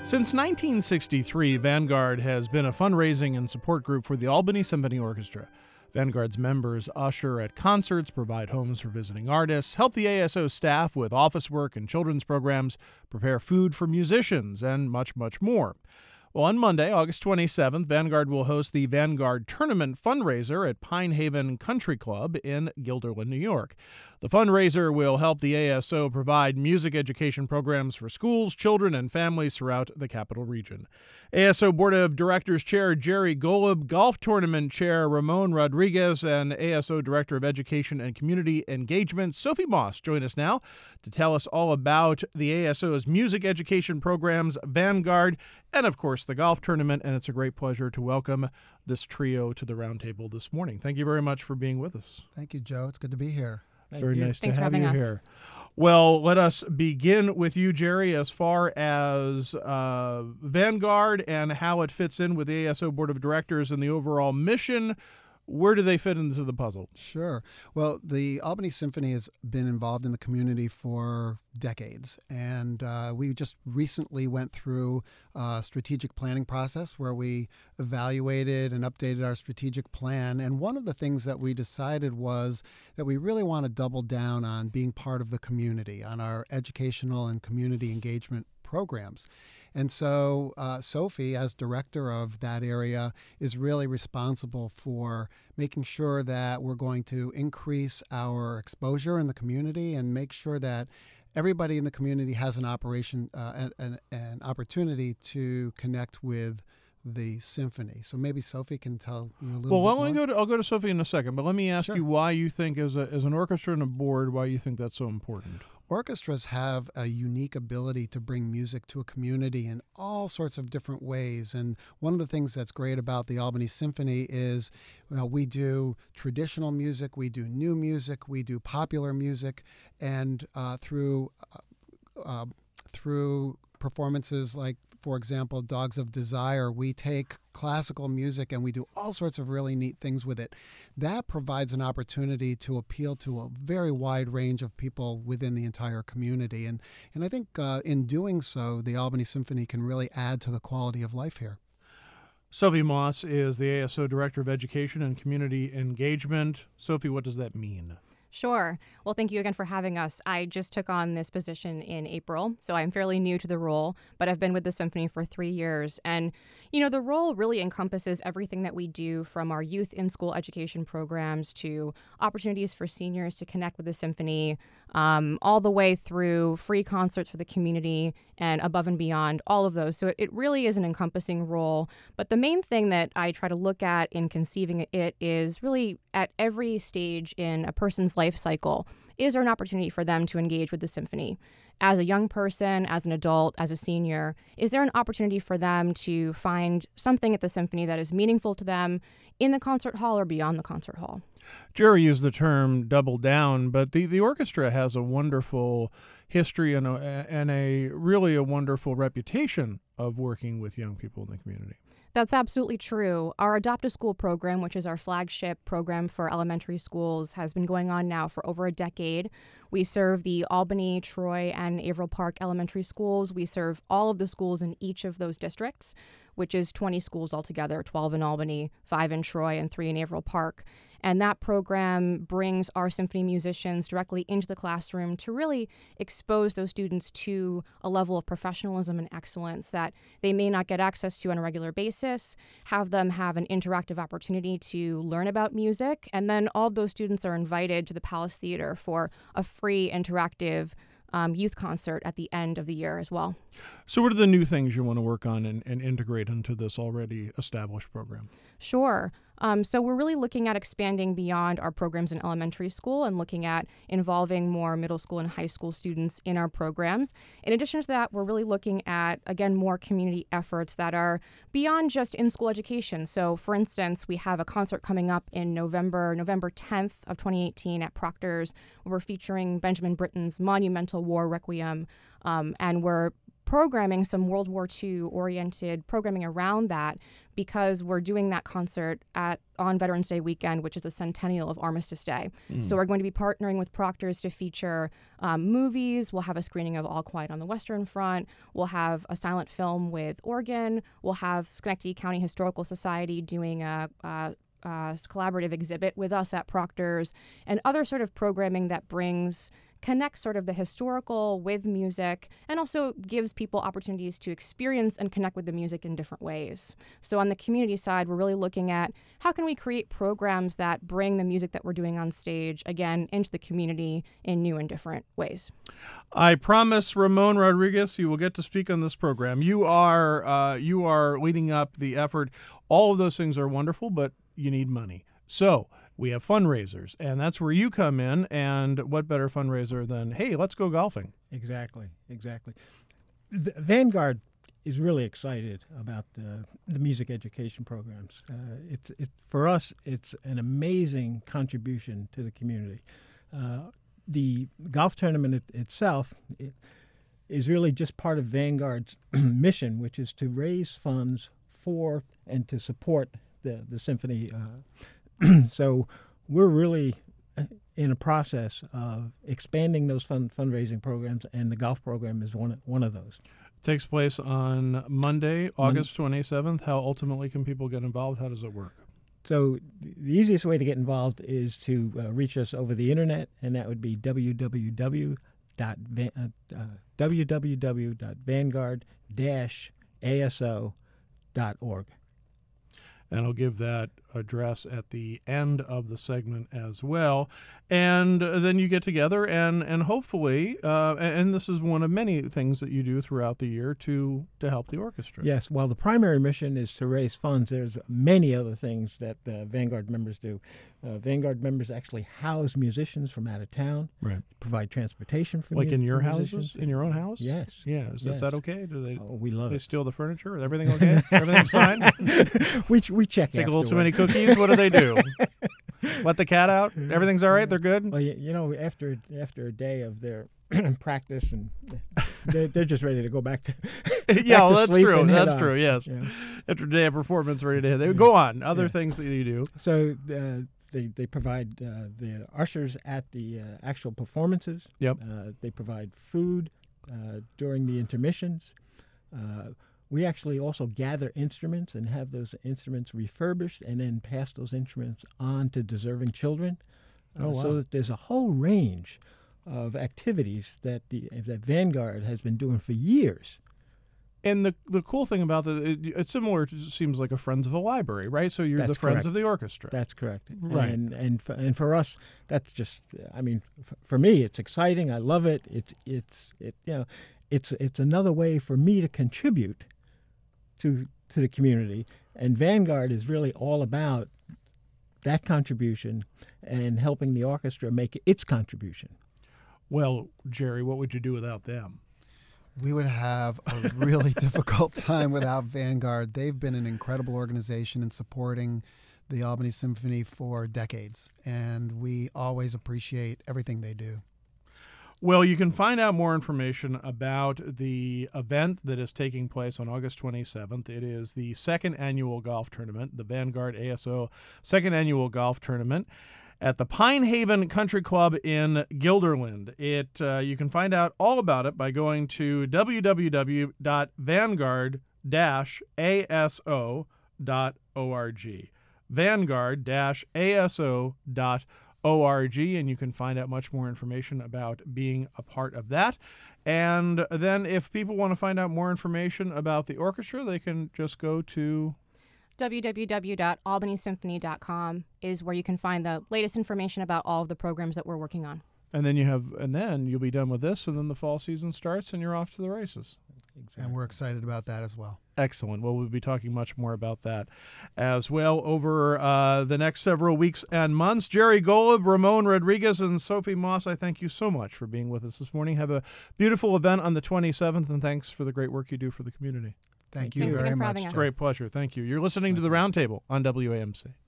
Since 1963, Vanguard has been a fundraising and support group for the Albany Symphony Orchestra. Vanguard's members usher at concerts, provide homes for visiting artists, help the ASO staff with office work and children's programs, prepare food for musicians, and much, much more. Well, on Monday, August 27th, Vanguard will host the Vanguard Tournament fundraiser at Pine Haven Country Club in Guilderland, New York. The fundraiser will help the ASO provide music education programs for schools, children, and families throughout the capital region. ASO Board of Directors Chair Jerry Golub, Golf Tournament Chair Ramon Rodriguez, and ASO Director of Education and Community Engagement Sophie Moss join us now to tell us all about the ASO's music education programs, Vanguard, and of course the golf tournament. And it's a great pleasure to welcome this trio to the roundtable this morning. Thank you very much for being with us. Thank you, Joe. It's good to be here. Very nice Thanks to have for you having us. here. Well, let us begin with you, Jerry, as far as Vanguard and how it fits in with the ASO Board of Directors and the overall mission. Where do they fit into the puzzle? Sure. Well, the Albany Symphony has been involved in the community for decades, and we just recently went through a strategic planning process where we evaluated and updated our strategic plan. And one of the things that we decided was that we really want to double down on being part of the community, on our educational and community engagement programs. And so Sophie, as director of that area, is really responsible for making sure that we're going to increase our exposure in the community and make sure that everybody in the community has an opportunity to connect with the symphony. So maybe Sophie can tell you a little bit more. I'll go to Sophie in a second, but let me ask Sure. you why you think, as an orchestra and a board, why you think that's so important. Orchestras have a unique ability to bring music to a community in all sorts of different ways. And one of the things that's great about the Albany Symphony is we do traditional music, we do new music, we do popular music, and through performances like, for example, Dogs of Desire, we take classical music and we do all sorts of really neat things with it. That provides an opportunity to appeal to a very wide range of people within the entire community. And I think in doing so, the Albany Symphony can really add to the quality of life here. Sophie Moss is the ASO Director of Education and Community Engagement. Sophie, what does that mean? Sure. Well, thank you again for having us. I just took on this position in April, so I'm fairly new to the role, but I've been with the Symphony for 3 years. And, the role really encompasses everything that we do, from our youth in-school education programs to opportunities for seniors to connect with the Symphony, all the way through free concerts for the community and above and beyond all of those. So it really is an encompassing role. But the main thing that I try to look at in conceiving it is really at every stage in a person's life cycle, is there an opportunity for them to engage with the Symphony? As a young person, as an adult, as a senior, is there an opportunity for them to find something at the Symphony that is meaningful to them in the concert hall or beyond the concert hall? Jerry used the term double down, but the orchestra has a wonderful history and a really a wonderful reputation of working with young people in the community. That's absolutely true. Our Adopt a School program, which is our flagship program for elementary schools, has been going on now for over a decade. We serve the Albany, Troy, and Averill Park elementary schools. We serve all of the schools in each of those districts, which is 20 schools altogether, 12 in Albany, 5 in Troy, and 3 in Averill Park. And that program brings our symphony musicians directly into the classroom to really expose those students to a level of professionalism and excellence that they may not get access to on a regular basis, have them have an interactive opportunity to learn about music, and then all of those students are invited to the Palace Theater for a free interactive youth concert at the end of the year as well. So what are the new things you want to work on and integrate into this already established program? Sure. So we're really looking at expanding beyond our programs in elementary school and looking at involving more middle school and high school students in our programs. In addition to that, we're really looking at, again, more community efforts that are beyond just in-school education. So, for instance, we have a concert coming up in November 10th of 2018 at Proctor's. We're featuring Benjamin Britten's monumental war requiem, and we're programming, some World War II oriented programming around that, because we're doing that concert on Veterans Day weekend, which is the centennial of Armistice Day. So we're going to be partnering with Proctor's to feature movies. We'll have a screening of All Quiet on the Western Front. We'll have a silent film with Oregon. We'll have Schenectady County Historical Society doing a collaborative exhibit with us at Proctor's, and other sort of programming that connects sort of the historical with music, and also gives people opportunities to experience and connect with the music in different ways. So on the community side, we're really looking at how can we create programs that bring the music that we're doing on stage, again, into the community in new and different ways. I promise, Ramon Rodriguez, you will get to speak on this program. You are leading up the effort. All of those things are wonderful, but you need money. So we have fundraisers, and that's where you come in. And what better fundraiser than, hey, let's go golfing? Exactly. Vanguard is really excited about the music education programs. For us, it's an amazing contribution to the community. The golf tournament itself is really just part of Vanguard's mission, which is to raise funds for and to support the symphony. So we're really in a process of expanding those fundraising programs, and the golf program is one of those. It takes place on Monday, August 27th. How ultimately can people get involved? How does it work? So the easiest way to get involved is to reach us over the internet, and that would be www.vanguard-aso.org. And I'll give that address at the end of the segment as well. And then you get together and hopefully, and this is one of many things that you do throughout the year to help the orchestra. Yes, well, the primary mission is to raise funds. There's many other things that Vanguard members do. Vanguard members actually house musicians from out of town, right? Provide transportation for in your houses, musicians. in your own house. Yes. Yeah. Is that okay? Do they? Oh, we love they it. Steal the furniture? Is everything okay? Everything's fine. We check. Take a little too many cookies. What do they do? Let the cat out? Everything's all right? They're good? Well, after a day of their practice, and they're just ready to go back to yeah, well, that's sleep true. and That's head true, on. yes. Yeah. After a day of performance, ready to hit. They go on. Other things that you do. So they provide the ushers at the actual performances. Yep. They provide food during the intermissions. We actually also gather instruments and have those instruments refurbished and then pass those instruments on to deserving children. Oh, wow. So that there's a whole range of activities that Vanguard has been doing for years. And the cool thing about it's similar to, seems like a Friends of a Library, right? So you're That's the Friends correct. of the orchestra. That's correct. Right. And for us, that's just, I mean, for me, it's exciting. I love it. It's another way for me to contribute to the community. And Vanguard is really all about that contribution and helping the orchestra make its contribution. Well, Jerry, what would you do without them? We would have a really difficult time without Vanguard. They've been an incredible organization in supporting the Albany Symphony for decades, and we always appreciate everything they do. Well, you can find out more information about the event that is taking place on August 27th. It is the second annual golf tournament, the Vanguard ASO second annual golf tournament at the Pine Haven Country Club in Guilderland. You can find out all about it by going to www.vanguard-aso.org. Vanguard-aso.org, and you can find out much more information about being a part of that. And then if people want to find out more information about the orchestra, they can just go to www.albanysymphony.com is where you can find the latest information about all of the programs that we're working on. And then you'll be done with this, and then the fall season starts, and you're off to the races. Exactly. And we're excited about that as well. Excellent. Well, we'll be talking much more about that as well over the next several weeks and months. Jerry Golub, Ramon Rodriguez, and Sophie Moss, I thank you so much for being with us this morning. Have a beautiful event on the 27th, and thanks for the great work you do for the community. Thank you Thanks very again for much. having us. Great pleasure. Thank you. You're listening to The Roundtable on WAMC.